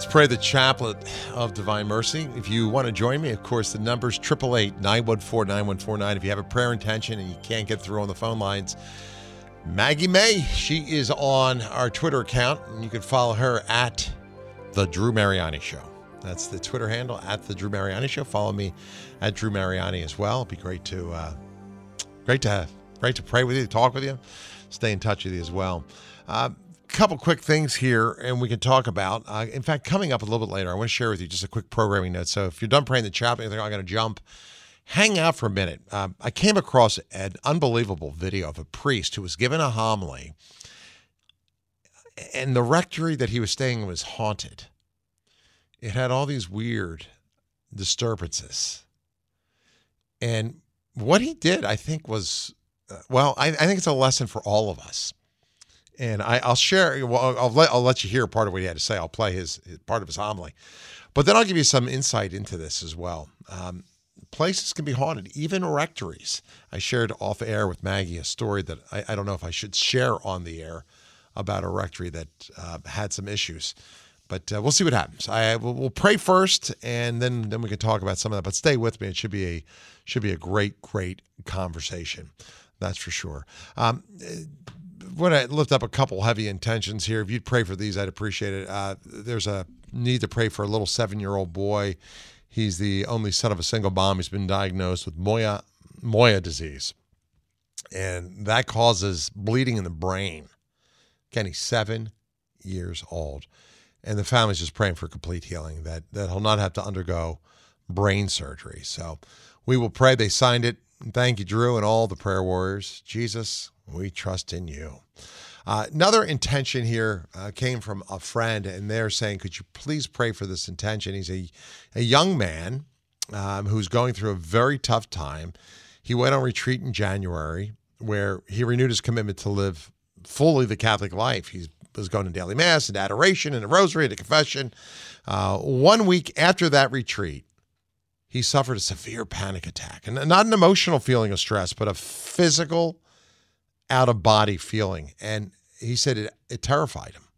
Let's pray the chaplet of divine mercy. If you want to join me, of course, the number's 888-914-9149. If you have a prayer intention and you can't get through on the phone lines, Maggie May, she is on our Twitter account, and you can follow her at The Drew Mariani Show. That's the Twitter handle, at The Drew Mariani Show. Follow me at Drew Mariani as well. It'd be great to pray with you, talk with you, stay in touch with you as well. Couple quick things here, and we can talk about. In fact, coming up a little bit later, I want to share with you just a quick programming note. So if you're done praying the chaplet, you think, I'm going to jump, hang out for a minute. I came across an unbelievable video of a priest who was given a homily, and the rectory that he was staying in was haunted. It had all these weird disturbances. And what he did, I think, was, I think it's a lesson for all of us. And I'll share. Well, I'll let you hear part of what he had to say. I'll play his part of his homily, but then I'll give you some insight into this as well. Places can be haunted, even rectories. I shared off air with Maggie a story that I don't know if I should share on the air about a rectory that had some issues, but we'll see what happens. We'll pray first, and then we can talk about some of that. But stay with me; it should be a great conversation. That's for sure. Want to lift up a couple heavy intentions here. If you'd pray for these, I'd appreciate it. There's a need to pray for a little 7-year-old boy. He's the only son of a single mom. He's been diagnosed with Moya disease, and that causes bleeding in the brain. Again, he's 7 years old, and the family's just praying for complete healing, that he'll not have to undergo brain surgery. So we will pray. They signed it. Thank you, Drew, and all the prayer warriors. Jesus, we trust in you. Another intention here came from a friend, and they're saying, could you please pray for this intention? He's a young man who's going through a very tough time. He went on retreat in January where he renewed his commitment to live fully the Catholic life. He was going to daily mass and adoration and a rosary and a confession. 1 week after that retreat, he suffered a severe panic attack, and not an emotional feeling of stress, but a physical out-of-body feeling. And he said it terrified him.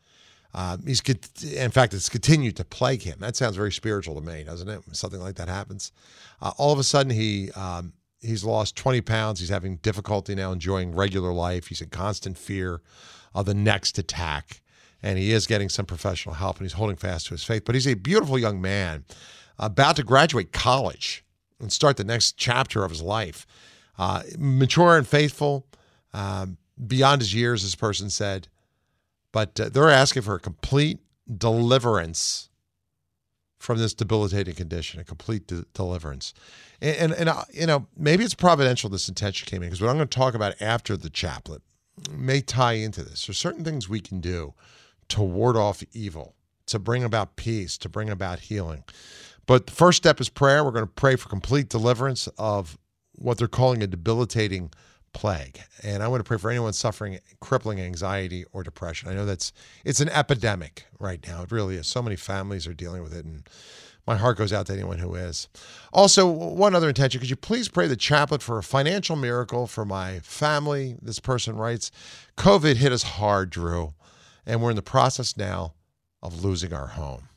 In fact, it's continued to plague him. That sounds very spiritual to me, doesn't it? When something like that happens. All of a sudden, he's lost 20 pounds. He's having difficulty now enjoying regular life. He's in constant fear of the next attack. And he is getting some professional help, and he's holding fast to his faith. But he's a beautiful young man, about to graduate college and start the next chapter of his life. Mature and faithful, beyond his years, this person said. But they're asking for a complete deliverance from this debilitating condition, a complete deliverance. And maybe it's providential this intention came in, because what I'm going to talk about after the chaplet may tie into this. There's certain things we can do to ward off evil, to bring about peace, to bring about healing. But the first step is prayer. We're going to pray for complete deliverance of what they're calling a debilitating plague. And I want to pray for anyone suffering crippling anxiety or depression. I know it's an epidemic right now. It really is. So many families are dealing with it, and my heart goes out to anyone who is. Also, one other intention, could you please pray the chaplet for a financial miracle for my family? This person writes, COVID hit us hard, Drew, and we're in the process now of losing our home.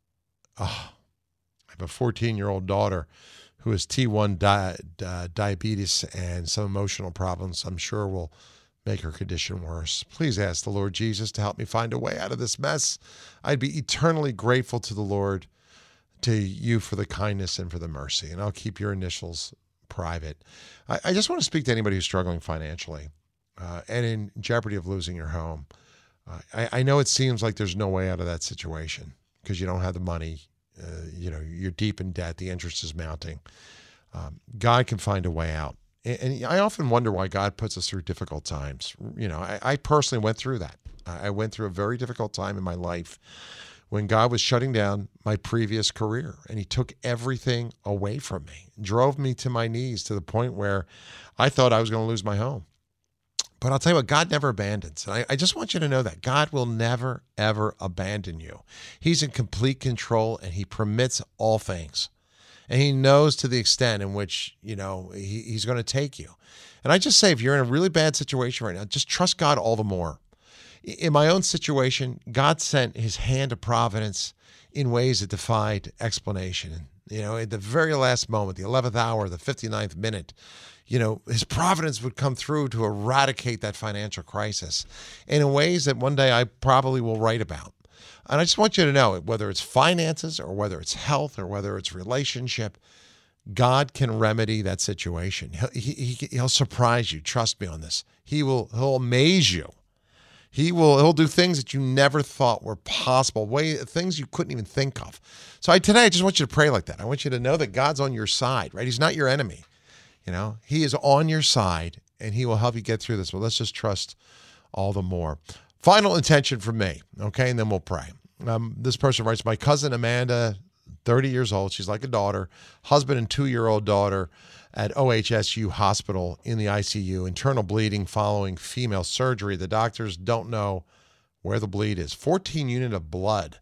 Oh, I have a 14-year-old daughter who has T1 diabetes and some emotional problems I'm sure will make her condition worse. Please ask the Lord Jesus to help me find a way out of this mess. I'd be eternally grateful to the Lord, to you, for the kindness and for the mercy. And I'll keep your initials private. I just want to speak to anybody who's struggling financially and in jeopardy of losing your home. I know it seems like there's no way out of that situation because you don't have the money. You're deep in debt. The interest is mounting. God can find a way out. And I often wonder why God puts us through difficult times. I personally went through that. I went through a very difficult time in my life when God was shutting down my previous career, and he took everything away from me, drove me to my knees to the point where I thought I was going to lose my home. But I'll tell you what, God never abandons. And I just want you to know that God will never, ever abandon you. He's in complete control, and he permits all things. And he knows to the extent in which, he's going to take you. And I just say, if you're in a really bad situation right now, just trust God all the more. In my own situation, God sent his hand of providence in ways that defied explanation. At the very last moment, the 11th hour, the 59th minute, his providence would come through to eradicate that financial crisis, and in ways that one day I probably will write about. And I just want you to know, whether it's finances or whether it's health or whether it's relationship, God can remedy that situation. He'll surprise you. Trust me on this. He'll amaze you. He'll do things that you never thought were possible, things you couldn't even think of. So today I just want you to pray like that. I want you to know that God's on your side, right? He's not your enemy. He is on your side, and he will help you get through this. But let's just trust all the more. Final intention from me, okay? And then we'll pray. This person writes, my cousin Amanda, 30 years old. She's like a daughter. Husband and 2-year-old daughter at OHSU Hospital in the ICU. Internal bleeding following female surgery. The doctors don't know where the bleed is. 14 units of blood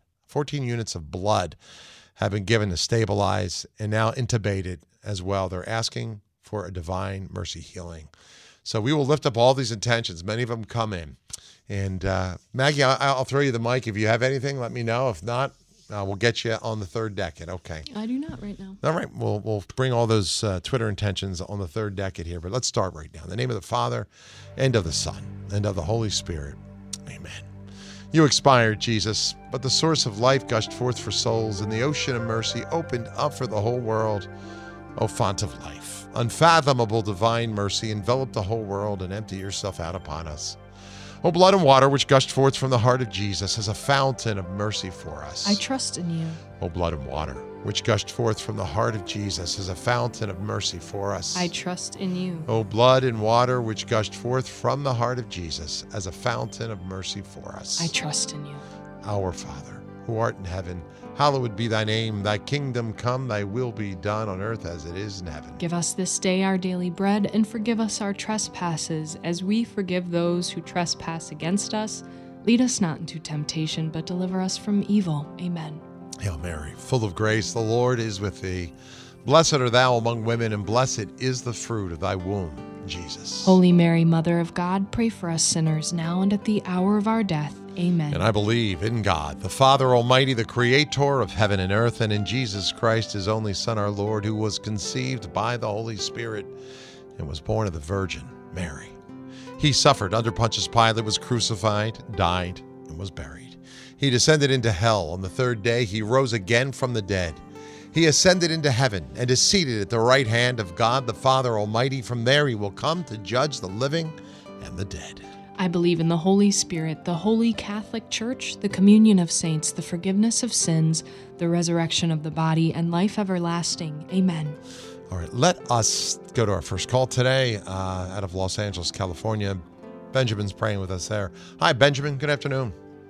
have been given to stabilize and now intubated as well. They're asking for a divine mercy healing. So we will lift up all these intentions. Many of them come in. And Maggie, I'll throw you the mic. If you have anything, let me know. If not, we'll get you on the third decade. Okay. I do not right now. All right. We'll bring all those Twitter intentions on the third decade here. But let's start right now. In the name of the Father, and of the Son, and of the Holy Spirit. Amen. You expired, Jesus, but the source of life gushed forth for souls, and the ocean of mercy opened up for the whole world. O font of life, unfathomable divine mercy, envelop the whole world and empty yourself out upon us. O blood and water which gushed forth from the heart of Jesus as a fountain of mercy for us. I trust in you. O blood and water which gushed forth from the heart of Jesus as a fountain of mercy for us. I trust in you. O blood and water which gushed forth from the heart of Jesus as a fountain of mercy for us. I trust in you. Our Father, who art in heaven, hallowed be thy name. Thy kingdom come, thy will be done on earth as it is in heaven. Give us this day our daily bread, and forgive us our trespasses, as we forgive those who trespass against us. Lead us not into temptation, but deliver us from evil. Amen. Hail Mary, full of grace, the Lord is with thee. Blessed art thou among women, and blessed is the fruit of thy womb, Jesus. Holy Mary, Mother of God, pray for us sinners, now and at the hour of our death. Amen. And I believe in God, the Father Almighty, the Creator of heaven and earth, and in Jesus Christ, his only Son, our Lord, who was conceived by the Holy Spirit and was born of the Virgin Mary. He suffered under Pontius Pilate, was crucified, died, and was buried. He descended into hell. On the third day, he rose again from the dead. He ascended into heaven and is seated at the right hand of God, the Father Almighty. From there, he will come to judge the living and the dead. I believe in the Holy Spirit, the Holy Catholic Church, the communion of saints, the forgiveness of sins, the resurrection of the body, and life everlasting. Amen. All right, let us go to our first call today out of Los Angeles, California. Benjamin's praying with us there. Hi, Benjamin. Good afternoon.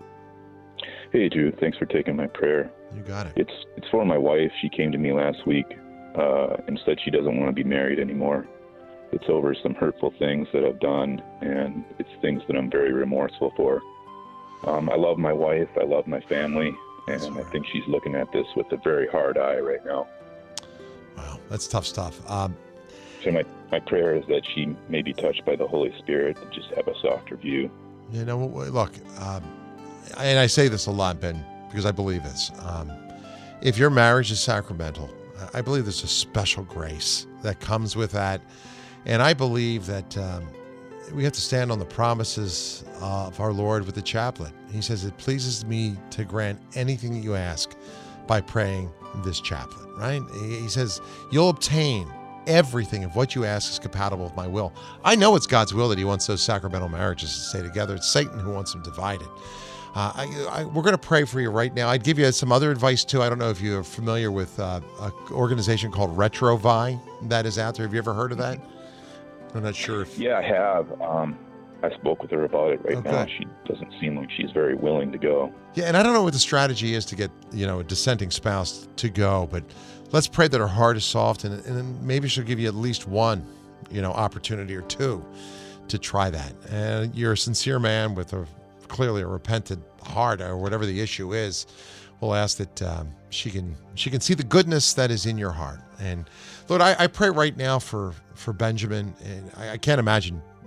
Hey, Jude. Thanks for taking my prayer. You got it. It's for my wife. She came to me last week and said she doesn't want to be married anymore. It's over some hurtful things that I've done, and it's things that I'm very remorseful for. I love my wife. I love my family, and I think she's looking at this with a very hard eye right now. Wow, that's tough stuff. So my prayer is that she may be touched by the Holy Spirit and just have a softer view. You know, look, and I say this a lot, Ben, because I believe this. If your marriage is sacramental, I believe there's a special grace that comes with that. And I believe that we have to stand on the promises of our Lord with the chaplet. He says, it pleases me to grant anything that you ask by praying this chaplet, right? He says, you'll obtain everything of what you ask is compatible with my will. I know it's God's will that he wants those sacramental marriages to stay together. It's Satan who wants them divided. We're going to pray for you right now. I'd give you some other advice, too. I don't know if you're familiar with an organization called Retrovi that is out there. Have you ever heard of that? I'm not sure if... Yeah, I have. I spoke with her about it right now. She doesn't seem like she's very willing to go. Yeah, and I don't know what the strategy is to get, a dissenting spouse to go, but let's pray that her heart is soft, and then maybe she'll give you at least one, opportunity or two to try that. And you're a sincere man with clearly a repentant heart, or whatever the issue is. We'll ask that she can see the goodness that is in your heart. And Lord, I pray right now for Benjamin, and I can't imagine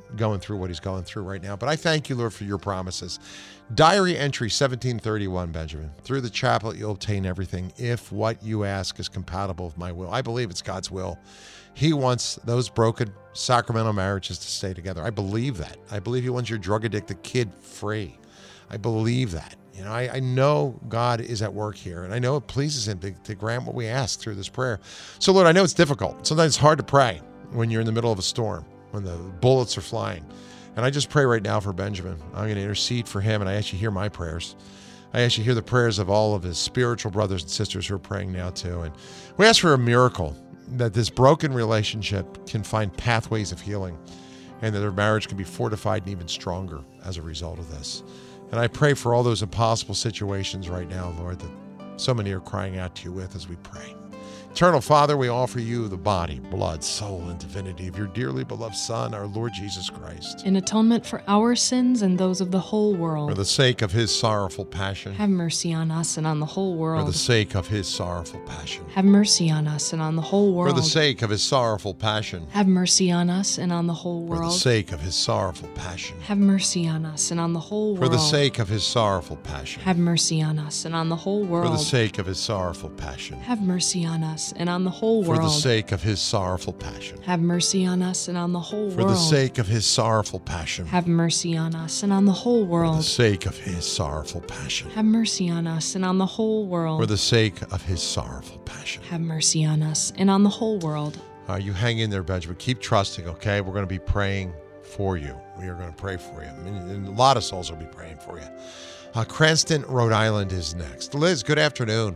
going through what he's going through right now. But I thank you, Lord, for your promises. Diary entry 1731, Benjamin. Through the chaplet you'll obtain everything if what you ask is compatible with my will. I believe it's God's will. He wants those broken sacramental marriages to stay together. I believe that. I believe he wants your drug-addicted kid free. I believe that. You know, I know God is at work here, and I know it pleases him to grant what we ask through this prayer. So, Lord, I know it's difficult. Sometimes it's hard to pray when you're in the middle of a storm, when the bullets are flying. And I just pray right now for Benjamin. I'm going to intercede for him, and I ask you to hear my prayers. I ask you to hear the prayers of all of his spiritual brothers and sisters who are praying now too. And we ask for a miracle, that this broken relationship can find pathways of healing, and that their marriage can be fortified and even stronger as a result of this. And I pray for all those impossible situations right now, Lord, that so many are crying out to you with as we pray. Eternal Father, we offer you the body, blood, soul, and divinity of your dearly beloved Son, our Lord Jesus Christ. In atonement for our sins and those of the whole world. For the sake of his sorrowful passion. Have mercy on us and on the whole world. For the sake of his sorrowful passion. Have mercy on us and on the whole world. For the sake of his sorrowful passion. Have mercy on us and on the whole world. For the sake of his sorrowful passion. Have mercy on us and on the whole world. For the sake of his sorrowful passion. Have mercy on us and on the whole world. For the sake of his sorrowful passion. Have mercy on us and on the whole world. For the sake of his sorrowful passion. Have mercy on us and on the whole world. For the sake of his sorrowful passion. Have mercy on us and on the whole world. For the sake of his sorrowful passion. Have mercy on us and on the whole world. For the sake of his sorrowful passion. Have mercy on us and on the whole world. You hang in there, Benjamin. Keep trusting, okay? We're going to be praying for you. We are going to pray for you. And a lot of souls will be praying for you. Cranston, Rhode Island is next. Liz, good afternoon.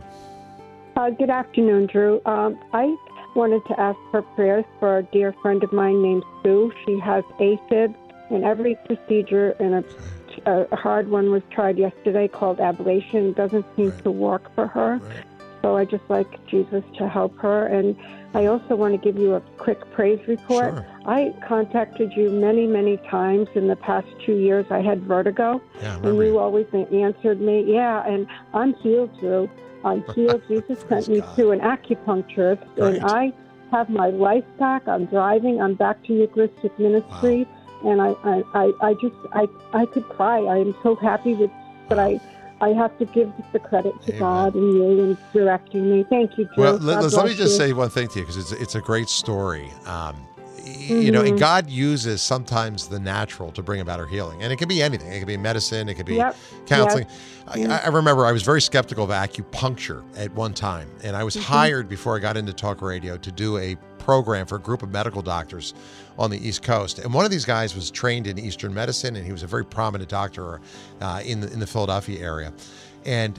Good afternoon, Drew. I wanted to ask for prayers for a dear friend of mine named Sue. She has AFib, and every procedure, and a hard one was tried yesterday called ablation. It doesn't seem to work for her. So I just like Jesus to help her. And I also want to give you a quick praise report. Sure. I contacted you many, many times in the past 2 years. I had vertigo, and you always answered me. Yeah, and I'm healed, Drew. I'm healed. Jesus sent me to an acupuncturist, and I have my life back. I'm driving. I'm back to Eucharistic ministry, and I could cry. I am so happy but I have to give the credit to God and you and directing me. Thank you, Drew. Well, let me just say one thing to you, because it's a great story. You know, and God uses sometimes the natural to bring about our healing. And it can be anything. It could be medicine. It could be counseling. I remember I was very skeptical of acupuncture at one time. And I was hired before I got into talk radio to do a program for a group of medical doctors on the East Coast. And one of these guys was trained in Eastern medicine, and he was a very prominent doctor in the Philadelphia area. And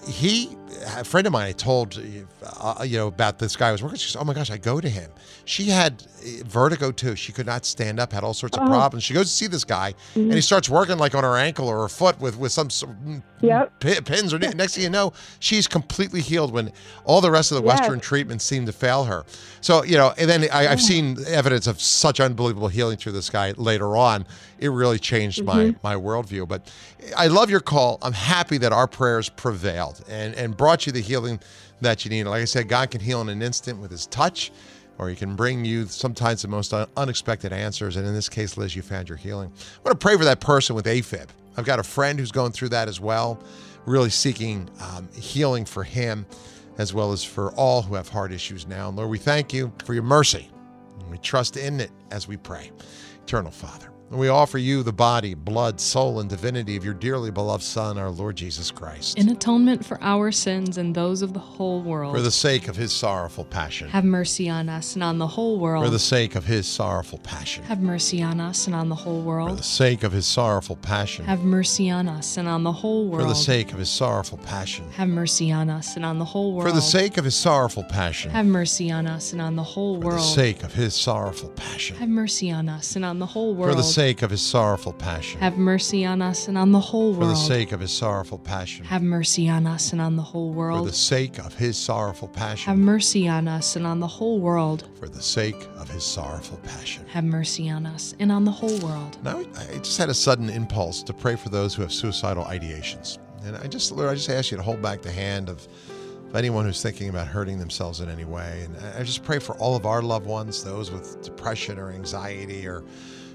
a friend of mine, I told, about this guy I was working with. She said, oh my gosh, I go to him. She had vertigo too. She could not stand up, had all sorts of problems. She goes to see this guy, and he starts working like on her ankle or her foot with some pins. Or next thing you know, she's completely healed when all the rest of the Western treatments seem to fail her. So, and then I've seen evidence of such unbelievable healing through this guy later on. It really changed my worldview. But I love your call. I'm happy that our prayers prevailed and brought you the healing that you need. Like I said, God can heal in an instant with his touch, or he can bring you sometimes the most unexpected answers. And in this case, Liz, you found your healing. I want to pray for that person with AFib. I've got a friend who's going through that as well, really seeking healing for him, as well as for all who have heart issues now. And Lord, we thank you for your mercy, and we trust in it as we pray. Eternal Father, and we offer you the body, blood, soul, and divinity of your dearly beloved Son, our Lord Jesus Christ. In atonement for our sins and those of the whole world. For the sake of his sorrowful passion. Have mercy on us and on the whole world. For the sake of his sorrowful passion. Have mercy on us and on the whole world. For the sake of his sorrowful passion. Have mercy on us and on the whole world. For the sake of his sorrowful passion. Have mercy on us and on the whole world. For the sake of his sorrowful passion. Have mercy on us and on the whole world. For the sake of his sorrowful passion. Have mercy on us and on the whole world. For the sake of his sorrowful passion. Have mercy on us and on the whole world. For the sake of his sorrowful passion. Have mercy on us and on the whole world. For the sake of his sorrowful passion. Have mercy on us and on the whole world. For the sake of his sorrowful passion. Have mercy on us and on the whole world. Now, I just had a sudden impulse to pray for those who have suicidal ideations. And Lord, I just ask you to hold back the hand of anyone who's thinking about hurting themselves in any way. And I just pray for all of our loved ones, those with depression or anxiety or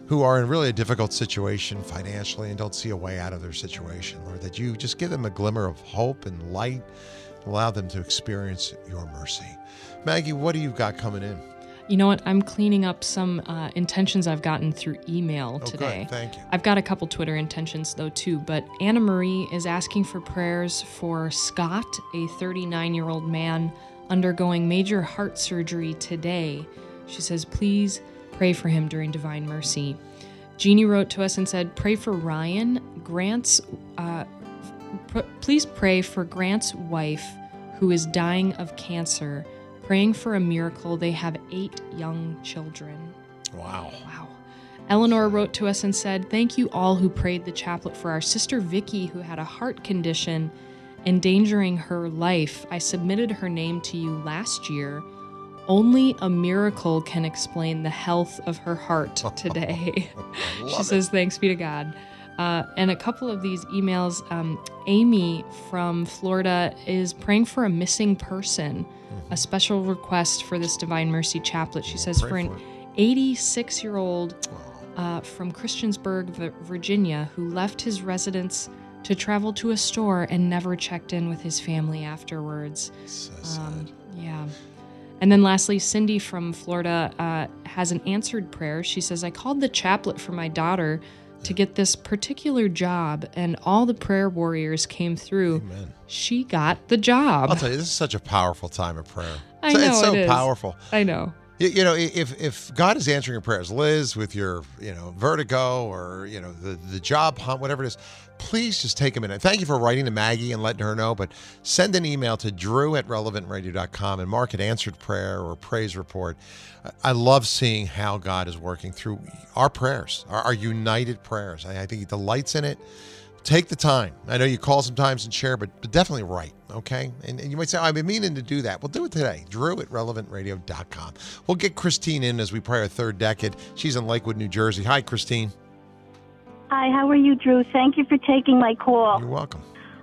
who are in really a difficult situation financially and don't see a way out of their situation, Lord, that you just give them a glimmer of hope and light, allow them to experience your mercy. Maggie, what do you got coming in? You know what? I'm cleaning up some intentions I've gotten through email today. Good. Thank you. I've got a couple Twitter intentions, though, too. But Anna Marie is asking for prayers for Scott, a 39-year-old man undergoing major heart surgery today. She says, please pray for him during Divine Mercy. Jeannie wrote to us and said, pray for Ryan. Please pray for Grant's wife, who is dying of cancer. Praying for a miracle. They have 8 young children. Wow. Eleanor wrote to us and said, thank you all who prayed the chaplet for our sister Vicky, who had a heart condition endangering her life. I submitted her name to you last year. Only a miracle can explain the health of her heart today. She says, thanks be to God. And a couple of these emails, Amy from Florida is praying for a missing person. A special request for this Divine Mercy Chaplet. She says for an 86-year-old from Christiansburg, Virginia, who left his residence to travel to a store and never checked in with his family afterwards. So sad. Yeah. And then lastly, Cindy from Florida has an answered prayer. She says, I called the chaplet for my daughter to get this particular job, and all the prayer warriors came through. Amen. She got the job. I'll tell you, this is such a powerful time of prayer. I know it's so it is. powerful. I know. You know, if God is answering your prayers, Liz, with your, vertigo or, the job hunt, whatever it is, please just take a minute. Thank you for writing to Maggie and letting her know, but send an email to drew@relevantradio.com and mark it answered prayer or praise report. I love seeing how God is working through our prayers, our united prayers. I think he delights in it. Take the time. I know you call sometimes and share, but definitely write, okay? And you might say, I've been meaning to do that. Well, do it today. Drew@relevantradio.com. We'll get Christine in as we pray our third decade. She's in Lakewood, New Jersey. Hi, Christine. Hi, how are you, Drew? Thank you for taking my call. You're welcome.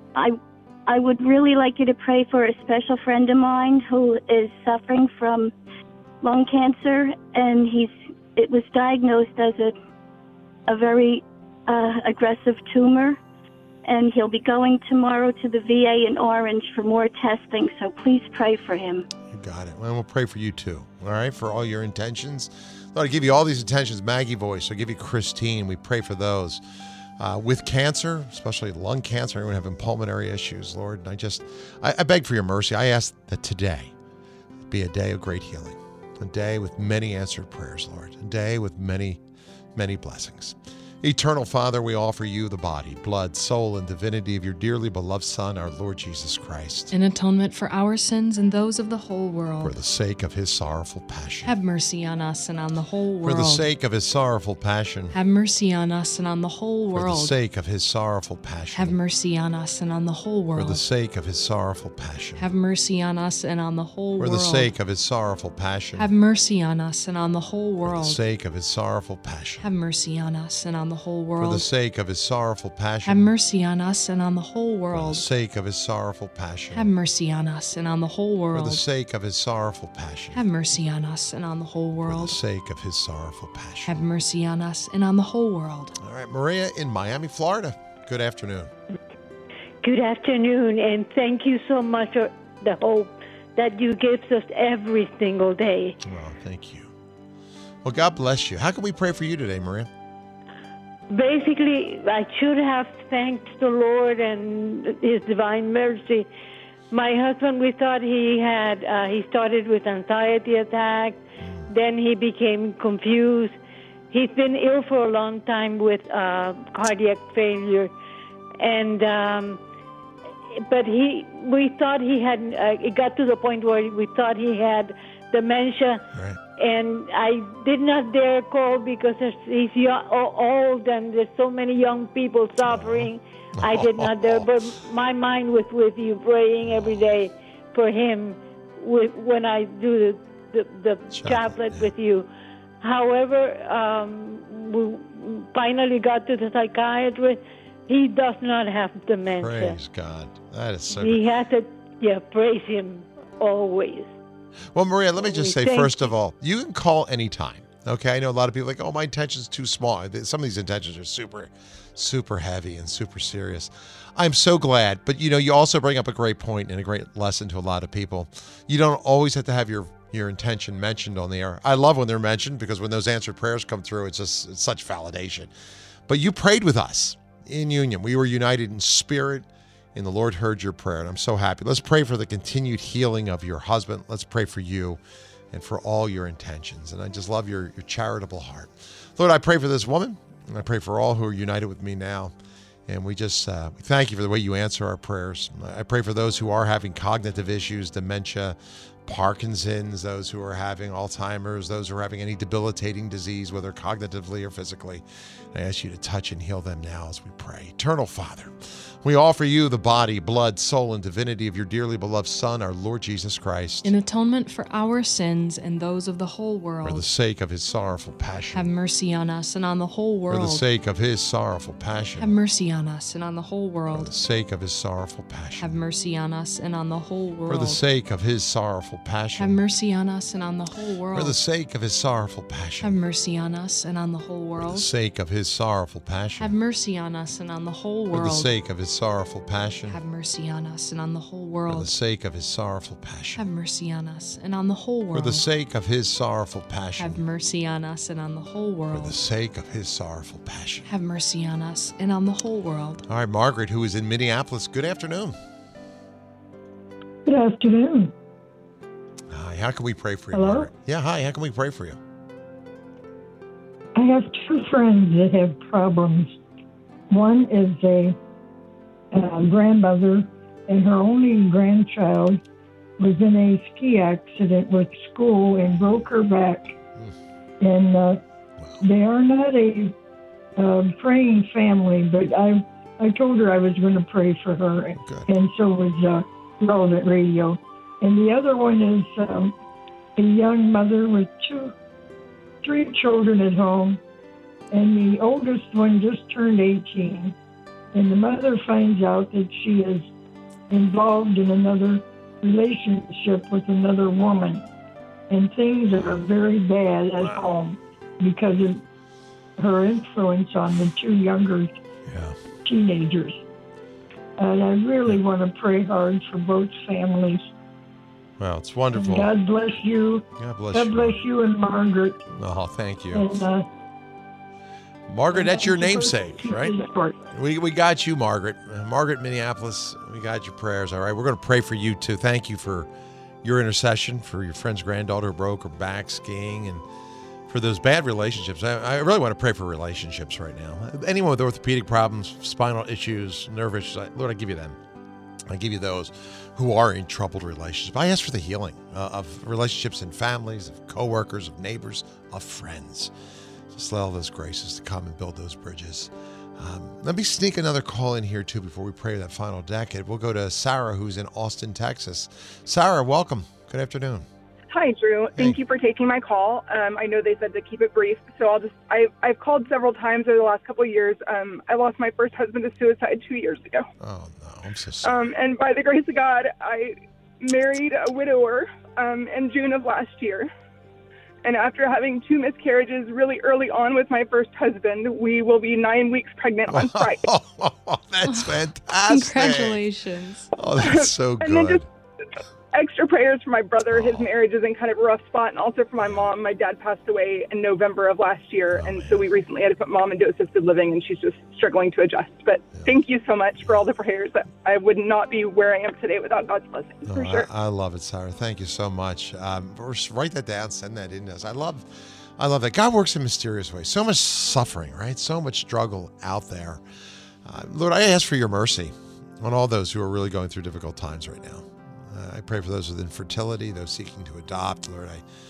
I would really like you to pray for a special friend of mine who is suffering from lung cancer, and it was diagnosed as a very aggressive tumor. And he'll be going tomorrow to the VA in Orange for more testing, so please pray for him. You got it. Well, we'll pray for you too, all right, for all your intentions. Lord, I give you all these intentions, Maggie voice. I give you Christine. We pray for those with cancer, especially lung cancer, anyone having pulmonary issues, Lord. And I beg for your mercy. I ask that today be a day of great healing, a day with many answered prayers, Lord, a day with many, many blessings. Eternal Father, we offer you the body, blood, soul, and divinity of your dearly beloved Son, our Lord Jesus Christ. In atonement for our sins and those of the whole world. For the sake of his sorrowful passion. Have mercy on us and on the whole world. For the sake of his sorrowful passion. Have mercy on us and on the whole world. For the sake of his sorrowful passion. Have mercy on us and on the whole world. For the sake of his sorrowful passion. Have mercy on us and on the whole world. For the sake of his sorrowful passion. Have mercy on us and on the whole world. For the sake of his sorrowful passion. Have mercy on us and on the whole world. For the sake of his sorrowful passion. Have mercy on us and on the whole world. For the sake of his sorrowful passion. Have mercy on us and on the whole world. For the sake of his sorrowful passion. Have mercy on us and on the whole world. For the sake of his sorrowful passion. Have mercy on us and on the whole world. All right, Maria in Miami, Florida. Good afternoon. Good afternoon, and thank you so much for the hope that you give us every single day. Well, thank you. Well, God bless you. How can we pray for you today, Maria? Basically, I should have thanked the Lord and His divine mercy. My husband, we thought he started with anxiety attack, then he became confused. He's been ill for a long time with cardiac failure, and but we thought he had. It got to the point where we thought he had dementia. Right. And I did not dare call because he's old and there's so many young people suffering. I did not dare, but my mind was with you, praying every day for him when I do the chaplet with you. However, we finally got to the psychiatrist. He does not have dementia. Praise God. That is so He has to, praise him always. Well, Maria, let me just say, first of all, you can call anytime. Okay, I know a lot of people are like, oh, my intention's too small. Some of these intentions are super, super heavy and super serious. I'm so glad. But, you also bring up a great point and a great lesson to a lot of people. You don't always have to have your intention mentioned on the air. I love when they're mentioned because when those answered prayers come through, it's such validation. But you prayed with us in union. We were united in spirit, and the Lord heard your prayer, and I'm so happy. Let's pray for the continued healing of your husband. Let's pray for you and for all your intentions. And I just love your charitable heart. Lord, I pray for this woman, and I pray for all who are united with me now. And we just we thank you for the way you answer our prayers. I pray for those who are having cognitive issues, dementia, Parkinson's, those who are having Alzheimer's, those who are having any debilitating disease, whether cognitively or physically. I ask you to touch and heal them now as we pray. Eternal Father, we offer you the body, blood, soul, and divinity of your dearly beloved Son, our Lord Jesus Christ. In atonement for our sins and those of the whole world. For the sake of his sorrowful passion. Have mercy on us and on the whole world. For the sake of his sorrowful passion. Have mercy on us and on the whole world. For the sake of his sorrowful passion. Have mercy on us and on the whole world. For the sake of his sorrowful passion. Have mercy on us and on the whole world. For the sake of his sorrowful passion. Have mercy on us and on the whole world. For the sake of his sorrowful passion. Have mercy on us and on the whole world. For the sake of his sorrowful passion. Have mercy on us and on the whole world. For the sake of his sorrowful passion. Have mercy on us and on the whole world. For the sake of his sorrowful passion. Have mercy on us and on the whole world. For the sake of his sorrowful passion. Have mercy on us and on the whole world. All right, Margaret, who is in Minneapolis, good afternoon. Good afternoon. Hi, how can we pray for you, Hello? Margaret? Yeah, hi, how can we pray for you? I have two friends that have problems. One is a grandmother, and her only grandchild was in a ski accident with school and broke her back. And they are not a praying family, but I told her I was going to pray for her, and so was Relevant Radio. And the other one is a young mother with three children at home, and the oldest one just turned 18. And the mother finds out that she is involved in another relationship with another woman. And things are very bad at home because of her influence on the two younger teenagers. And I really want to pray hard for both families. Well, it's wonderful. And God bless you. God bless God you. bless you and Margaret. Oh, thank you. And, Margaret, that's your namesake, right? We got you, Margaret. Margaret, Minneapolis, we got your prayers, all right? We're going to pray for you, too. Thank you for your intercession, for your friend's granddaughter who broke her back skiing, and for those bad relationships. I really want to pray for relationships right now. Anyone with orthopedic problems, spinal issues, nerve issues, Lord, I give you them. I give you those who are in troubled relationships. I ask for the healing of relationships in families, of coworkers, of neighbors, of friends. Just allow those graces to come and build those bridges. Let me sneak another call in here, too, before we pray that final decade. We'll go to Sarah, who's in Austin, Texas. Sarah, welcome. Good afternoon. Hi, Drew. Thank you for taking my call. I know they said to keep it brief, so I've called several times over the last couple of years. I lost my first husband to suicide 2 years ago. Oh, no. I'm so sorry. And by the grace of God, I married a widower in June of last year. And after having 2 miscarriages really early on with my first husband, we will be 9 weeks pregnant on Friday. That's fantastic. Congratulations. Oh, that's so good. And then just extra prayers for my brother. His marriage is in kind of a rough spot, and also for my mom. My dad passed away in November of last year, so we recently had to put mom into assisted living, and she's just struggling to adjust. But thank you so much for all the prayers. That I would not be where I am today without God's blessing, for sure. I love it, Sarah. Thank you so much. Write that down, send that in to us. I love that. God works in mysterious ways. So much suffering, right? So much struggle out there. Lord, I ask for your mercy on all those who are really going through difficult times right now. I pray for those with infertility, those seeking to adopt. Lord,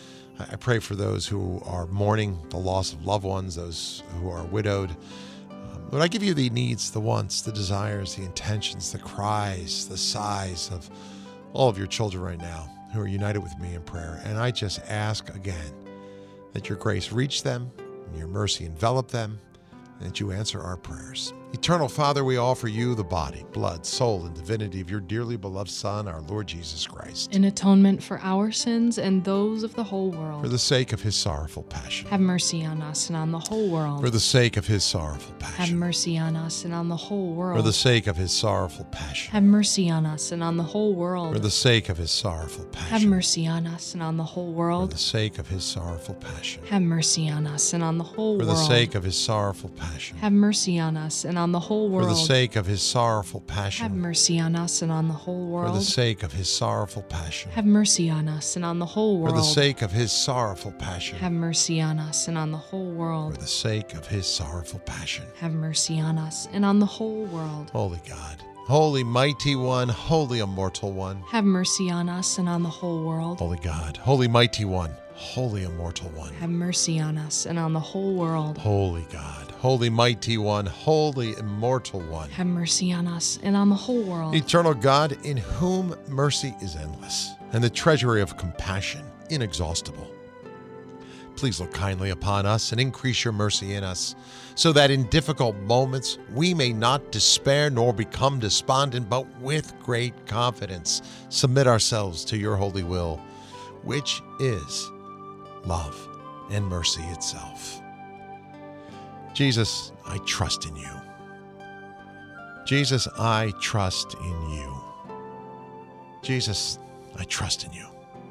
I pray for those who are mourning the loss of loved ones, those who are widowed. Lord, I give you the needs, the wants, the desires, the intentions, the cries, the sighs of all of your children right now who are united with me in prayer. And I just ask again that your grace reach them, and your mercy envelop them, and that you answer our prayers. Eternal Father, we offer you the body, blood, soul, and divinity of your dearly beloved Son, our Lord Jesus Christ. In atonement for our sins and those of the whole world. For the sake of his sorrowful passion. Have mercy on us and on the whole world. For the sake of his sorrowful passion. Have mercy on us and on the whole world. For the sake of his sorrowful passion. Have mercy on us and on the whole world. For the sake of his sorrowful passion. Have mercy on us and on the whole world. For the sake of his sorrowful passion. Have mercy on us and on the whole world. For the sake of his sorrowful passion. Have mercy on us and on the whole world. For the sake of his sorrowful passion. Have mercy on us and on the whole world. For the sake of his sorrowful passion. Have mercy on us and on the whole world. For the sake of his sorrowful passion. Have mercy on us and on the whole world. For the sake of his sorrowful passion. Have mercy on us and on the whole world. Holy God, holy mighty one, holy immortal one. Have mercy on us and on the whole world. Holy God, holy mighty one, holy immortal one. Have mercy on us and on the whole world. Holy God, holy mighty one, holy immortal one. Have mercy on us and on the whole world. Eternal God, in whom mercy is endless, and the treasury of compassion inexhaustible. Please look kindly upon us and increase your mercy in us, so that in difficult moments we may not despair nor become despondent, but with great confidence submit ourselves to your holy will, which is love and mercy itself. Jesus, I trust in you. Jesus, I trust in you. Jesus, I trust in you.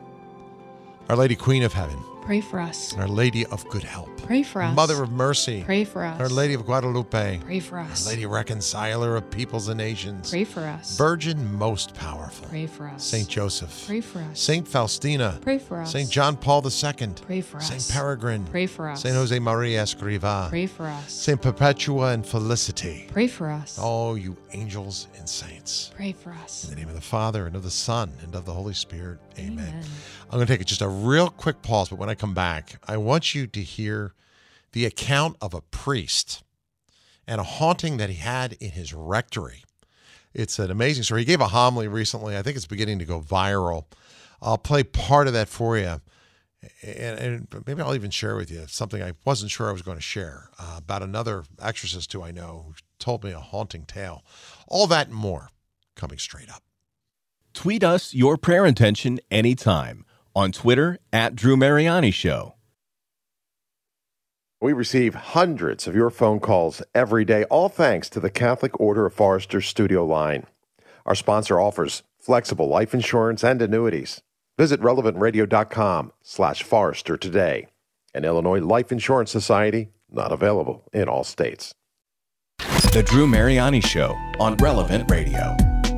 Our Lady Queen of Heaven, pray for us. Our Lady of Good Help, pray for us. Mother of Mercy, pray for us. Our Lady of Guadalupe, pray for us. Our Lady Reconciler of Peoples and Nations, pray for us. Virgin Most Powerful, pray for us. Saint Joseph, pray for us. Saint Faustina, pray for us. Saint John Paul II, pray for us. Saint Peregrine, pray for us. Saint Jose Maria Escriva, pray for us. Saint Perpetua and Felicity, pray for us. All you angels and saints, pray for us. In the name of the Father, and of the Son, and of the Holy Spirit. Amen. I'm going to take just a real quick pause, but when I come back, I want you to hear the account of a priest and a haunting that he had in his rectory. It's an amazing story. He gave a homily recently. I think it's beginning to go viral. I'll play part of that for you, and maybe I'll even share with you something I wasn't sure I was going to share about another exorcist who I know who told me a haunting tale. All that and more coming straight up. Tweet us your prayer intention anytime on Twitter @Drew Mariani Show. We receive hundreds of your phone calls every day, all thanks to the Catholic Order of Forester Studio Line. Our sponsor offers flexible life insurance and annuities. Visit relevantradio.com/Forester today. An Illinois Life Insurance Society, not available in all states. The Drew Mariani Show on Relevant Radio.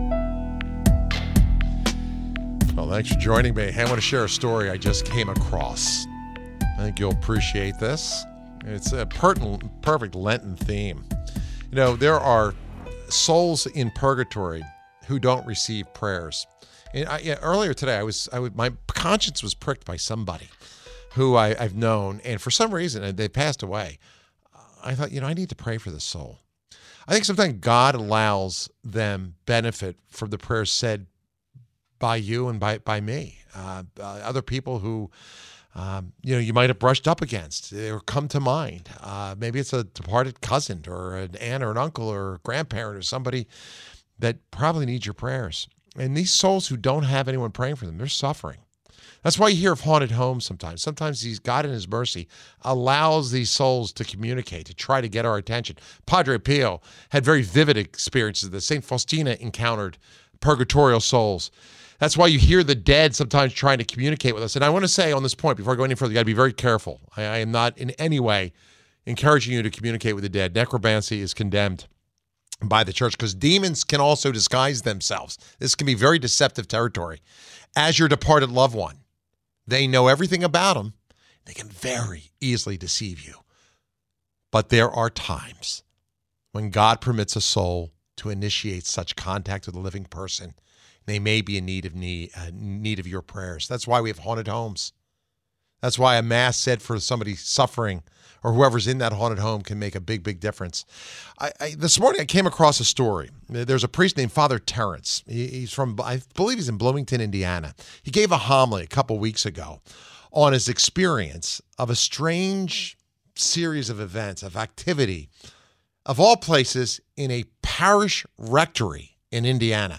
Well, thanks for joining me. Hey, I want to share a story I just came across. I think you'll appreciate this. It's a perfect Lenten theme. You know, there are souls in purgatory who don't receive prayers. And earlier today, my conscience was pricked by somebody who I've known, and for some reason, they passed away. I thought, I need to pray for this soul. I think sometimes God allows them benefit from the prayers said by you and by me, other people who, you might have brushed up against or come to mind. Maybe it's a departed cousin or an aunt or an uncle or a grandparent or somebody that probably needs your prayers. And these souls who don't have anyone praying for them, they're suffering. That's why you hear of haunted homes sometimes. Sometimes God in his mercy allows these souls to communicate, to try to get our attention. Padre Pio had very vivid experiences that St. Faustina encountered purgatorial souls. That's why you hear the dead sometimes trying to communicate with us. And I want to say on this point, before I go any further, you got to be very careful. I am not in any way encouraging you to communicate with the dead. Necromancy is condemned by the church because demons can also disguise themselves. This can be very deceptive territory. As your departed loved one, they know everything about them. They can very easily deceive you. But there are times when God permits a soul to initiate such contact with a living person. They may be in need of your prayers. That's why we have haunted homes. That's why a mass said for somebody suffering or whoever's in that haunted home can make a big, big difference. This morning I came across a story. There's a priest named Father Terrence. He's from, I believe he's in Bloomington, Indiana. He gave a homily a couple weeks ago on his experience of a strange series of events, of activity of all places, in a parish rectory in Indiana.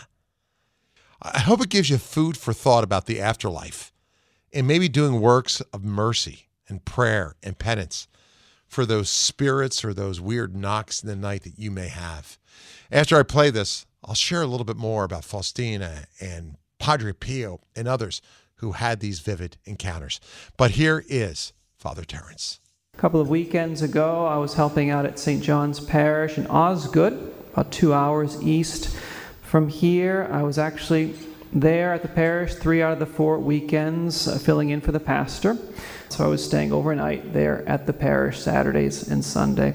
I hope it gives you food for thought about the afterlife and maybe doing works of mercy and prayer and penance for those spirits or those weird knocks in the night that you may have. After I play this, I'll share a little bit more about Faustina and Padre Pio and others who had these vivid encounters. But here is Father Terence. A couple of weekends ago, I was helping out at St. John's Parish in Osgood, about 2 hours east from here. I was actually there at the parish 3 out of the 4 weekends, filling in for the pastor. So I was staying overnight there at the parish Saturdays and Sunday.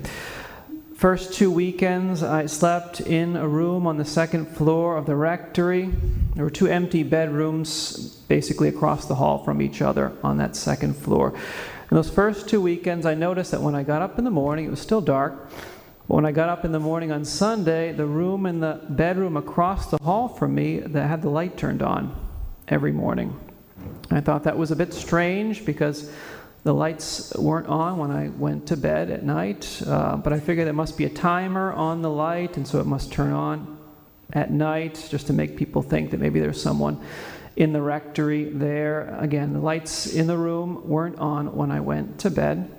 First 2 weekends, I slept in a room on the 2nd floor of the rectory. There were 2 empty bedrooms basically across the hall from each other on that 2nd floor. And those first 2 weekends, I noticed that when I got up in the morning, it was still dark, but when I got up in the morning on Sunday, the room in the bedroom across the hall from me that had the light turned on every morning. I thought that was a bit strange because the lights weren't on when I went to bed at night, but I figured there must be a timer on the light, and so it must turn on at night just to make people think that maybe there's someone in the rectory there. Again, the lights in the room weren't on when I went to bed.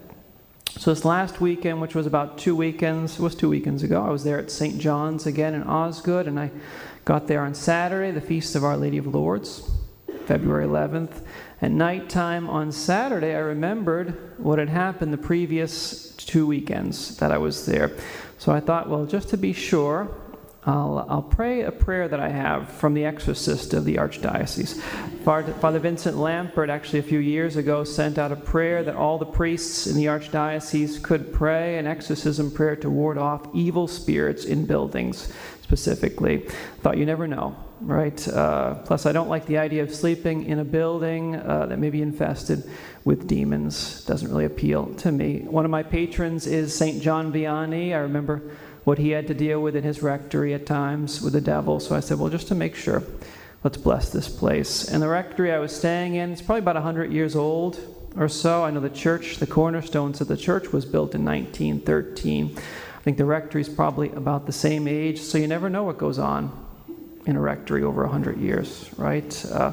So this last weekend, which was about 2 weekends ago, I was there at St. John's again in Osgood, and I got there on Saturday, the Feast of Our Lady of Lourdes, February 11th. At nighttime on Saturday, I remembered what had happened the previous 2 weekends that I was there. So I thought, well, just to be sure, I'll pray a prayer that I have from the exorcist of the Archdiocese. Father Vincent Lampert, actually a few years ago, sent out a prayer that all the priests in the Archdiocese could pray, an exorcism prayer to ward off evil spirits in buildings, specifically. Thought you never know, right? Plus, I don't like the idea of sleeping in a building that may be infested with demons. Doesn't really appeal to me. One of my patrons is St. John Vianney. I remember what he had to deal with in his rectory at times with the devil. So I said, well, just to make sure, let's bless this place. And the rectory I was staying in, it's probably about 100 years old or so. I know the church, the cornerstones of the church was built in 1913. I think the rectory is probably about the same age, so you never know what goes on in a rectory over 100 years, right?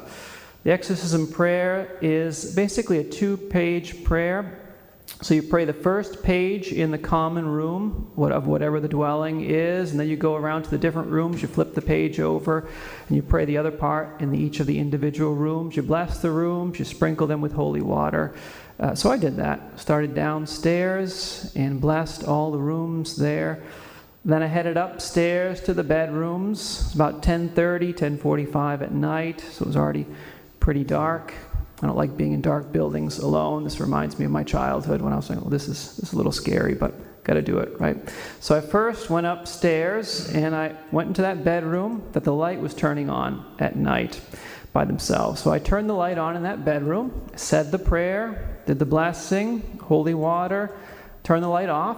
The exorcism prayer is basically a 2-page prayer. So you pray the first page in the common room of whatever the dwelling is, and then you go around to the different rooms, you flip the page over, and you pray the other part in each of the individual rooms. You bless the rooms, you sprinkle them with holy water. So I did that. Started downstairs and blessed all the rooms there. Then I headed upstairs to the bedrooms. It was about 10:30, 10:45 at night, so it was already pretty dark. I don't like being in dark buildings alone. This reminds me of my childhood when I was saying, well, this is a little scary, but got to do it, right? So I first went upstairs, and I went into that bedroom that the light was turning on at night by themselves. So I turned the light on in that bedroom, said the prayer, did the blessing, holy water, turned the light off,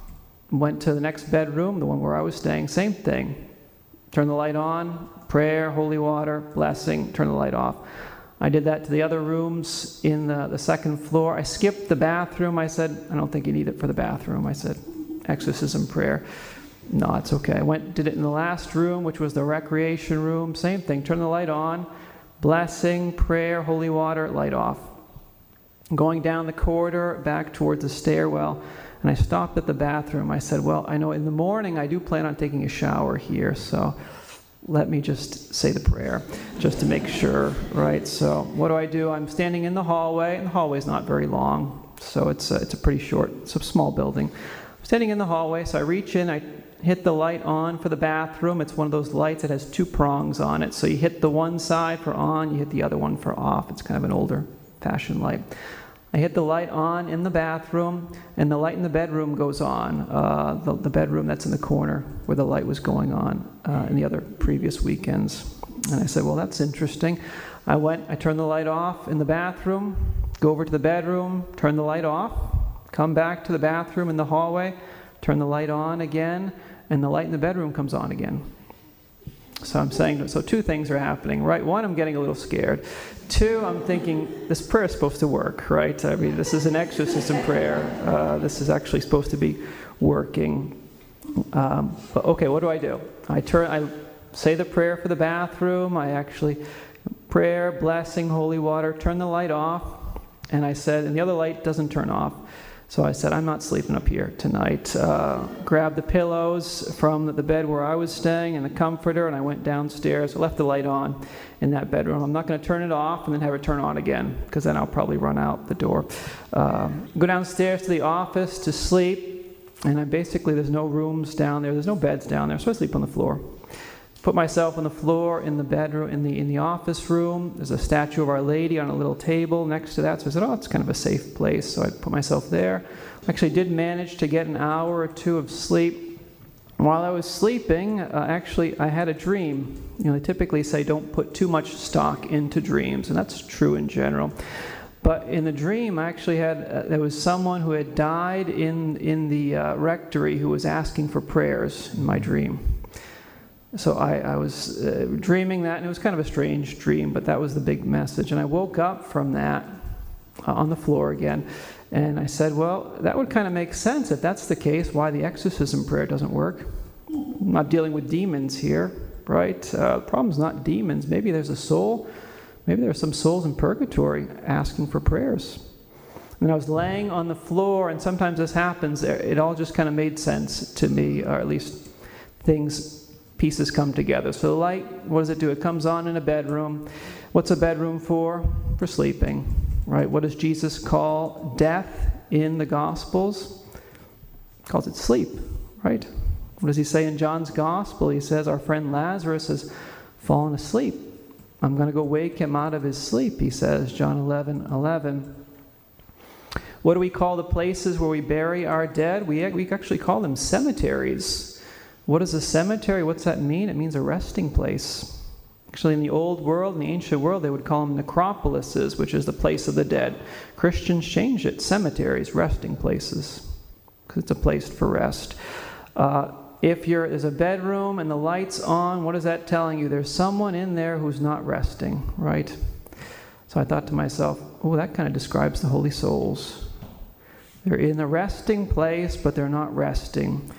went to the next bedroom, the one where I was staying, same thing. Turn the light on, prayer, holy water, blessing, turn the light off. I did that to the other rooms in the second floor. I skipped the bathroom. I said, I don't think you need it for the bathroom. I said, exorcism prayer. No, it's okay. I did it in the last room, which was the recreation room. Same thing. Turn the light on, blessing, prayer, holy water, light off. Going down the corridor, back towards the stairwell, and I stopped at the bathroom. I said, well, I know in the morning I do plan on taking a shower here, so let me just say the prayer, just to make sure, right? So what do? I'm standing in the hallway, and the hallway's not very long, so it's a pretty short, it's a small building. I'm standing in the hallway, so I reach in, I hit the light on for the bathroom. It's one of those lights that has 2 prongs on it, so you hit the one side for on, you hit the other one for off. It's kind of an older fashioned light. I hit the light on in the bathroom, and the light in the bedroom goes on, the bedroom that's in the corner where the light was going on in the other previous weekends. And I said, well, that's interesting. I turned the light off in the bathroom, go over to the bedroom, turn the light off, come back to the bathroom in the hallway, turn the light on again, and the light in the bedroom comes on again. So I'm saying, so 2 things are happening, right? 1, I'm getting a little scared. 2, I'm thinking, this prayer is supposed to work, right? I mean, this is an exorcism prayer. This is actually supposed to be working. But okay, what do? I say the prayer for the bathroom. I actually prayer, blessing, holy water, turn the light off. And I said, and the other light doesn't turn off. So I said, I'm not sleeping up here tonight. Grabbed the pillows from the bed where I was staying and the comforter, and I went downstairs. I left the light on in that bedroom. I'm not going to turn it off and then have it turn on again, because then I'll probably run out the door. Go downstairs to the office to sleep, and there's no rooms down there. There's no beds down there, so I sleep on the floor. Put myself on the floor in the bedroom, in the office room. There's a statue of Our Lady on a little table next to that. So I said, it's kind of a safe place. So I put myself there. I actually did manage to get an hour or two of sleep. While I was sleeping, I had a dream. They typically say don't put too much stock into dreams, and that's true in general. But in the dream, I actually had, there was someone who had died in the rectory who was asking for prayers in my dream. So I was dreaming that, and it was kind of a strange dream, but that was the big message. And I woke up from that on the floor again, and I said, well, that would kind of make sense. If that's the case, why the exorcism prayer doesn't work? I'm not dealing with demons here, right? The problem's not demons. Maybe there's a soul. Maybe there are some souls in purgatory asking for prayers. And I was laying on the floor, and sometimes this happens. It all just kind of made sense to me, or at least pieces come together. So the light, what does it do? It comes on in a bedroom. What's a bedroom for? For sleeping, right? What does Jesus call death in the Gospels? He calls it sleep, right? What does he say in John's Gospel? He says, our friend Lazarus has fallen asleep. I'm going to go wake him out of his sleep, he says, John 11:11. What do we call the places where we bury our dead? We actually call them cemeteries. What is a cemetery? What's that mean? It means a resting place. Actually, in the old world, in the ancient world, they would call them necropolises, which is the place of the dead. Christians changed it. Cemeteries, resting places, because it's a place for rest. If there's a bedroom and the light's on, what is that telling you? There's someone in there who's not resting, right? So I thought to myself, that kind of describes the holy souls. They're in the resting place, but they're not resting.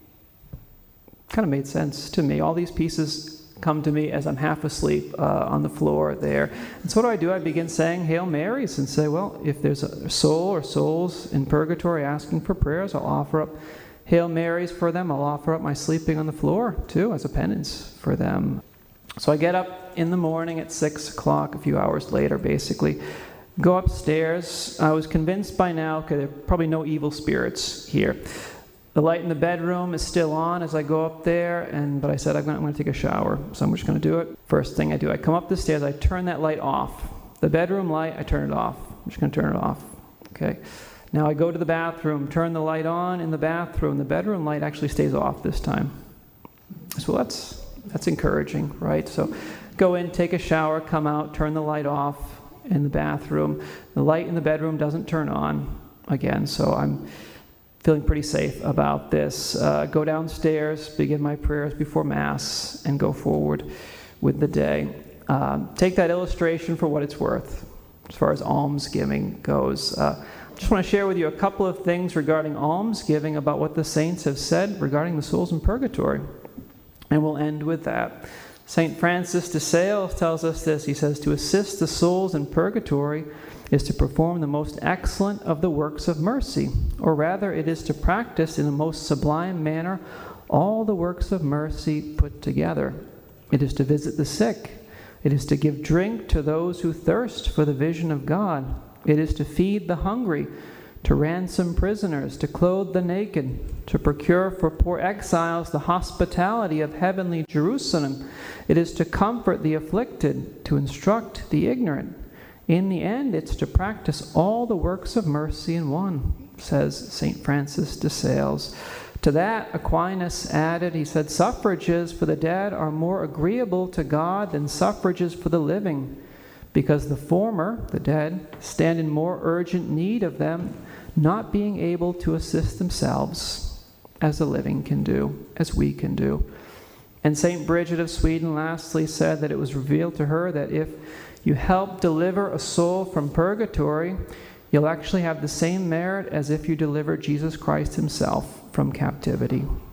Kind of made sense to me. All these pieces come to me as I'm half asleep on the floor there. And so what do? I begin saying Hail Marys and say, well, if there's a soul or souls in purgatory asking for prayers, I'll offer up Hail Marys for them. I'll offer up my sleeping on the floor, too, as a penance for them. So I get up in the morning at 6 o'clock, a few hours later, basically. Go upstairs. I was convinced by now, okay, there are probably no evil spirits here. The light in the bedroom is still on as I go up there, but I said I'm going to take a shower, so I'm just going to do it. First thing I do, I come up the stairs, I turn that light off. The bedroom light, I turn it off. I'm just going to turn it off. Okay. Now I go to the bathroom, turn the light on in the bathroom. The bedroom light actually stays off this time. So that's encouraging, right? So go in, take a shower, come out, turn the light off in the bathroom. The light in the bedroom doesn't turn on again, so I'm feeling pretty safe about this. Go downstairs, begin my prayers before Mass, and go forward with the day. Take that illustration for what it's worth as far as almsgiving goes. Just want to share with you a couple of things regarding almsgiving about what the saints have said regarding the souls in purgatory. And we'll end with that. St. Francis de Sales tells us this. He says, to assist the souls in purgatory is to perform the most excellent of the works of mercy, or rather it is to practice in the most sublime manner all the works of mercy put together. It is to visit the sick. It is to give drink to those who thirst for the vision of God. It is to feed the hungry, to ransom prisoners, to clothe the naked, to procure for poor exiles the hospitality of heavenly Jerusalem. It is to comfort the afflicted, to instruct the ignorant. In the end, it's to practice all the works of mercy in one, says St. Francis de Sales. To that, Aquinas added, he said, suffrages for the dead are more agreeable to God than suffrages for the living, because the former, the dead, stand in more urgent need of them, not being able to assist themselves, as the living can do, as we can do. And St. Bridget of Sweden lastly said that it was revealed to her that if you help deliver a soul from purgatory, you'll actually have the same merit as if you delivered Jesus Christ himself from captivity.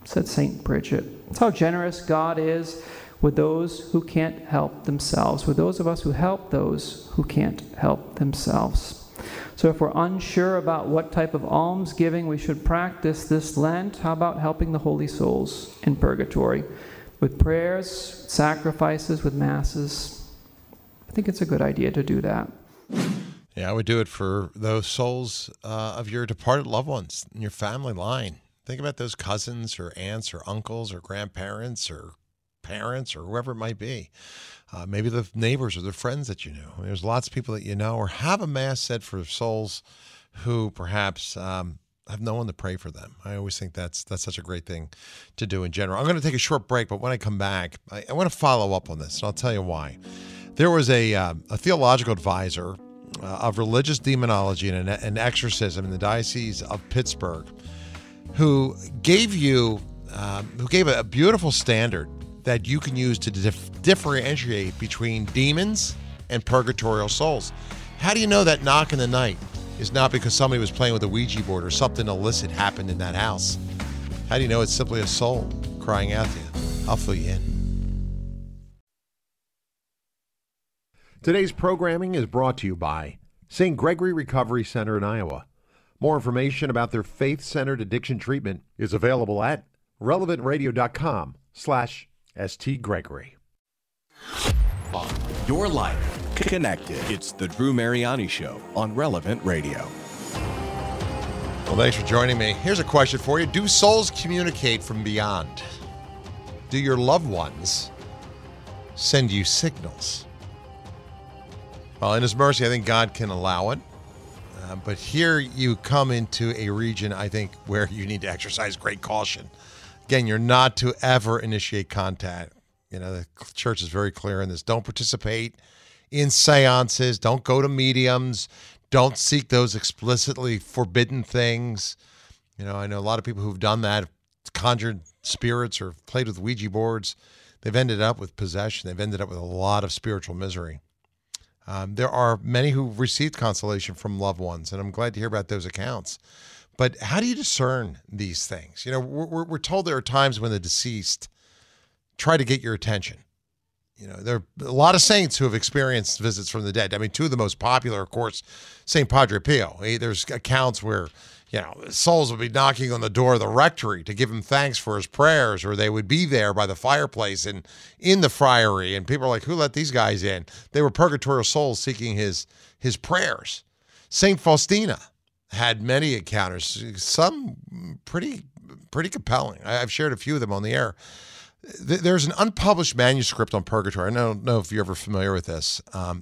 said St. Bridget. That's how generous God is with those who can't help themselves, with those of us who help those who can't help themselves. So if we're unsure about what type of almsgiving we should practice this Lent, how about helping the holy souls in purgatory with prayers, sacrifices, with masses? I think it's a good idea to do that. Yeah, I would do it for those souls of your departed loved ones in your family line. Think about those cousins or aunts or uncles or grandparents or parents or whoever it might be. Maybe the neighbors or the friends that you know. I mean, there's lots of people that you know, or have a mass said for souls who perhaps have no one to pray for them. I always think that's such a great thing to do in general. I'm going to take a short break, but when I come back, I want to follow up on this, and I'll tell you why. There was a theological advisor of religious demonology and exorcism in the Diocese of Pittsburgh who gave a beautiful standard that you can use to differentiate between demons and purgatorial souls. How do you know that knock in the night is not because somebody was playing with a Ouija board or something illicit happened in that house? How do you know it's simply a soul crying out to you? I'll fill you in. Today's programming is brought to you by St. Gregory Recovery Center in Iowa. More information about their faith-centered addiction treatment is available at relevantradio.com/St. Gregory. Your life connected. It's the Drew Mariani Show on Relevant Radio. Well, thanks for joining me. Here's a question for you. Do souls communicate from beyond? Do your loved ones send you signals? Well, in His mercy, I think God can allow it. But here you come into a region, I think, where you need to exercise great caution. Again, you're not to ever initiate contact. You know, the church is very clear in this. Don't participate in seances. Don't go to mediums. Don't seek those explicitly forbidden things. You know, I know a lot of people who've done that, conjured spirits or played with Ouija boards. They've ended up with possession. They've ended up with a lot of spiritual misery. There are many who received consolation from loved ones, and I'm glad to hear about those accounts. But how do you discern these things? You know, we're told there are times when the deceased try to get your attention. You know, there are a lot of saints who have experienced visits from the dead. I mean, two of the most popular, of course, St. Padre Pio. There's accounts where, you know, souls would be knocking on the door of the rectory to give him thanks for his prayers, or they would be there by the fireplace and in the friary, and people are like, who let these guys in? They were purgatorial souls seeking his prayers. St. Faustina had many encounters, some pretty compelling. I've shared a few of them on the air. There's an unpublished manuscript on purgatory. I don't know if you're ever familiar with this.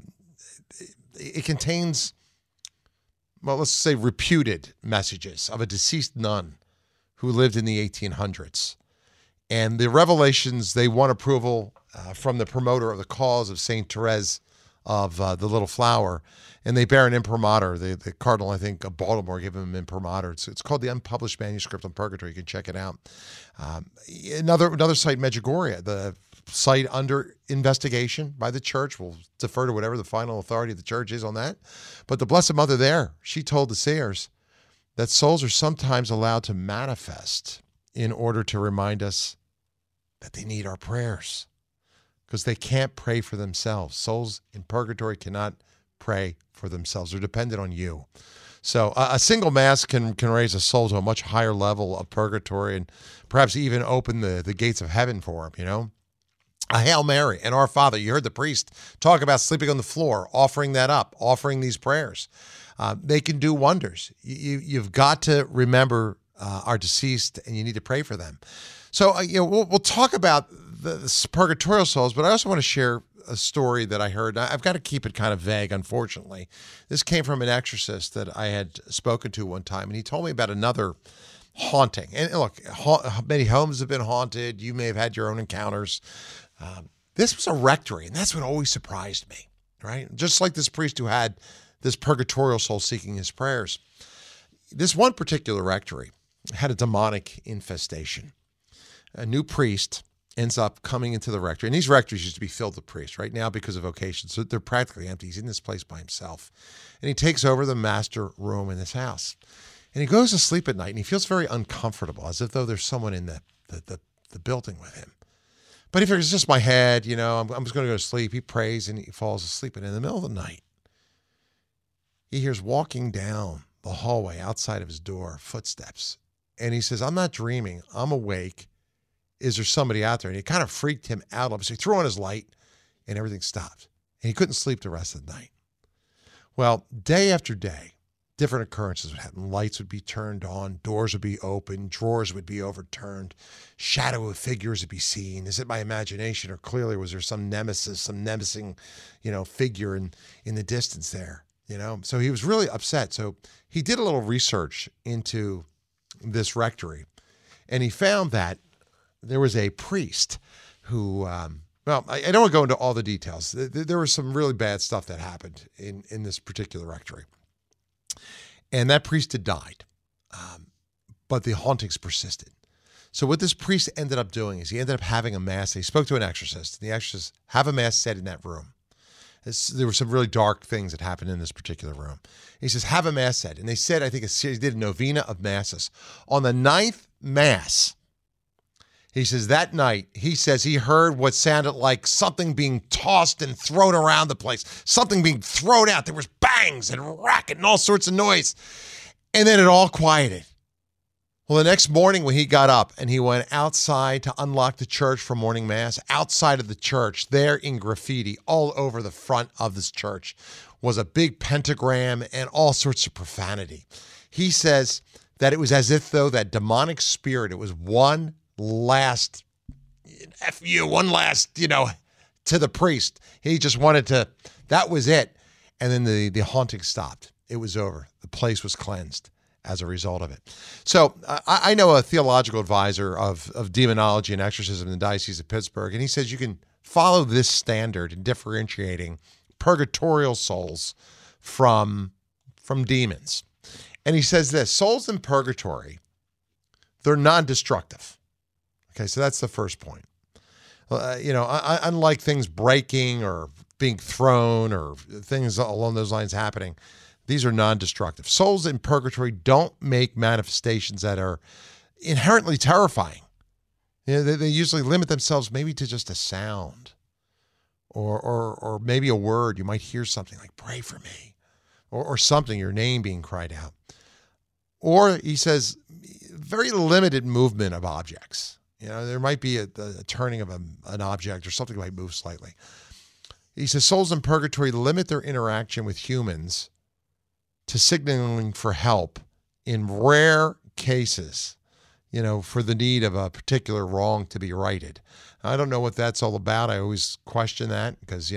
It contains, well, let's say reputed messages of a deceased nun who lived in the 1800s. And the revelations, they won approval from the promoter of the cause of St. Therese of the Little Flower. And they bear an imprimatur. The Cardinal, I think, of Baltimore gave him an imprimatur. It's called the Unpublished Manuscript on Purgatory. You can check it out. Another site, Medjugorje, the site under investigation by the church. We'll defer to whatever the final authority of the church is on that. But the Blessed Mother there, she told the seers that souls are sometimes allowed to manifest in order to remind us that they need our prayers, because they can't pray for themselves. Souls in purgatory cannot pray for themselves. They're dependent on you. So a single mass can raise a soul to a much higher level of purgatory and perhaps even open the gates of heaven for him, you know. A Hail Mary and Our Father. You heard the priest talk about sleeping on the floor, offering that up, offering these prayers. They can do wonders. You've got to remember our deceased, and you need to pray for them. So, you know, we'll talk about the purgatorial souls, but I also want to share a story that I heard. I've got to keep it kind of vague, unfortunately. This came from an exorcist that I had spoken to one time, and he told me about another haunting. And look, many homes have been haunted. You may have had your own encounters. This was a rectory, and that's what always surprised me, right? Just like this priest who had this purgatorial soul seeking his prayers. This one particular rectory had a demonic infestation. A new priest ends up coming into the rectory. And these rectories used to be filled with priests. Right now, because of vocation, so they're practically empty. He's in this place by himself. And he takes over the master room in this house. And he goes to sleep at night, and he feels very uncomfortable, as if though there's someone in the the building with him. But he figures it's just my head, I'm just going to go to sleep. He prays and he falls asleep. And in the middle of the night, he hears walking down the hallway outside of his door, footsteps. And he says, I'm not dreaming. I'm awake. Is there somebody out there? And it kind of freaked him out. So he threw on his light and everything stopped. And he couldn't sleep the rest of the night. Well, day after day, different occurrences would happen. Lights would be turned on, doors would be open, drawers would be overturned, shadow of figures would be seen. Is it my imagination, or clearly was there some nemesis, some nemesing, figure in the distance there? So he was really upset. So he did a little research into this rectory, and he found that there was a priest who, I don't want to go into all the details. There was some really bad stuff that happened in this particular rectory. And that priest had died, but the hauntings persisted. So what this priest ended up doing is he ended up having a mass. He spoke to an exorcist, and the exorcist have a mass said in that room. There were some really dark things that happened in this particular room. He says, have a mass said. And they said, I think he did a novena of masses. On the 9th mass, he says that night, he says he heard what sounded like something being tossed and thrown around the place, something being thrown out. There was bangs and racket and all sorts of noise. And then it all quieted. Well, the next morning when he got up and he went outside to unlock the church for morning mass, outside of the church, there in graffiti all over the front of this church was a big pentagram and all sorts of profanity. He says that it was as if, though, that demonic spirit, it was one last to the priest. He just wanted to, that was it. And then the haunting stopped. It was over. The place was cleansed as a result of it. So I know a theological advisor of demonology and exorcism in the Diocese of Pittsburgh, and he says you can follow this standard in differentiating purgatorial souls from demons. And he says this, souls in purgatory, they're non-destructive. Okay, so that's the first point. Unlike things breaking or being thrown or things along those lines happening, these are non-destructive. Souls in purgatory don't make manifestations that are inherently terrifying. They usually limit themselves maybe to just a sound or maybe a word. You might hear something like, pray for me, or something, your name being cried out. Or, he says, very limited movement of objects. There might be a turning of an object or something might move slightly. He says souls in purgatory limit their interaction with humans to signaling for help in rare cases, for the need of a particular wrong to be righted. I don't know what that's all about. I always question that because,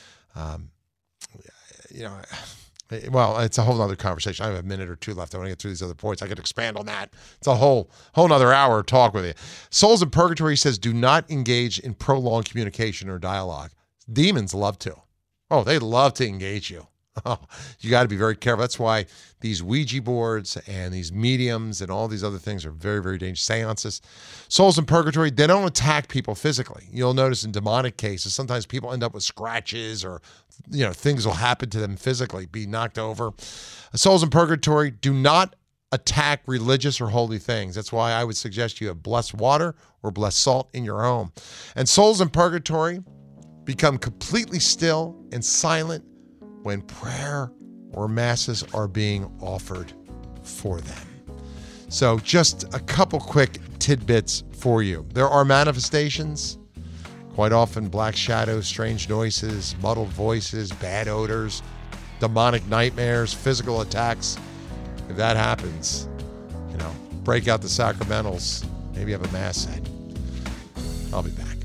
well, it's a whole other conversation. I have a minute or two left. I want to get through these other points. I could expand on that. It's a whole nother hour of talk with you. Souls in purgatory says do not engage in prolonged communication or dialogue. Demons love to. Oh, they love to engage you. Oh, you got to be very careful. That's why these Ouija boards and these mediums and all these other things are very, very dangerous. Seances. Souls in purgatory, they don't attack people physically. You'll notice in demonic cases, sometimes people end up with scratches or, things will happen to them physically, be knocked over. Souls in purgatory do not attack religious or holy things. That's why I would suggest you have blessed water or blessed salt in your home. And souls in purgatory become completely still and silent when prayer or masses are being offered for them. So just a couple quick tidbits for you. There are manifestations, quite often black shadows, strange noises, muddled voices, bad odors, demonic nightmares, physical attacks. If that happens, break out the sacramentals, maybe have a mass said. I'll be back.